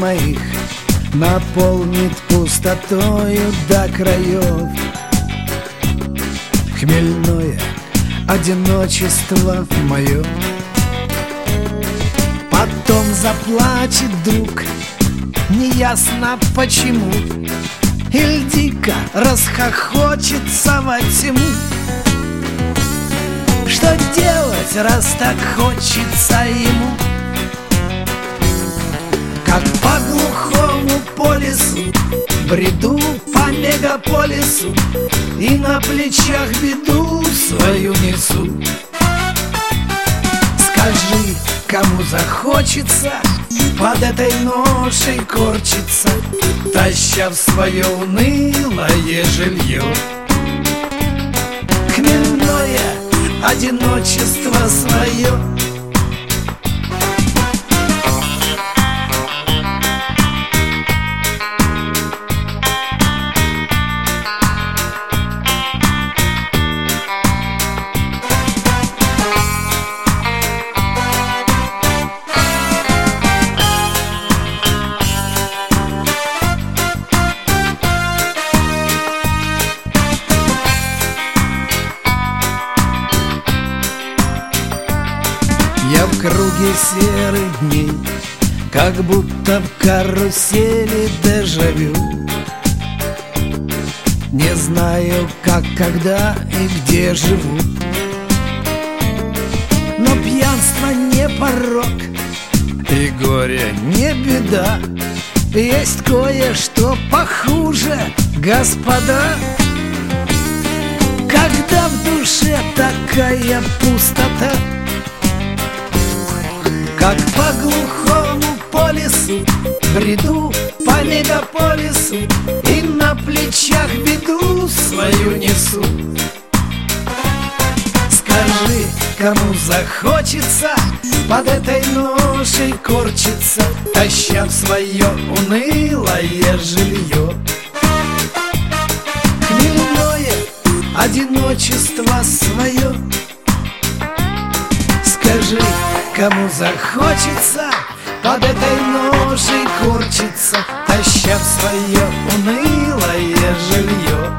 моих наполнит пустотою до краев. Хмельное одиночество мое. Потом заплачет друг, неясно почему, иль дико расхохочется во тьму. Что делать, раз так хочется ему? Как по глухому полюсу бреду по мегаполису и на плечах беду свою несу. Скажи, кому захочется под этой ношей корчиться, таща в свое унылое жилье. Хмельное одиночество свое. Я в круге серых дней, как будто в карусели дежавю. Не знаю, как, когда и где живу. Но пьянство не порок, и горе не беда. Есть кое-что похуже, господа. Когда в душе такая пустота, как по глухому полюсу бреду по мегаполису и на плечах беду свою несу. Скажи, кому захочется под этой ношей корчиться, таща в свое унылое жилье. Хмельное одиночество свое. Скажи, кому захочется под этой ношей корчиться, таща в свое унылое жилье.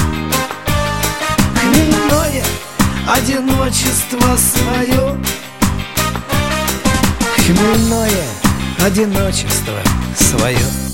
Хмельное одиночество свое. Хмельное одиночество свое.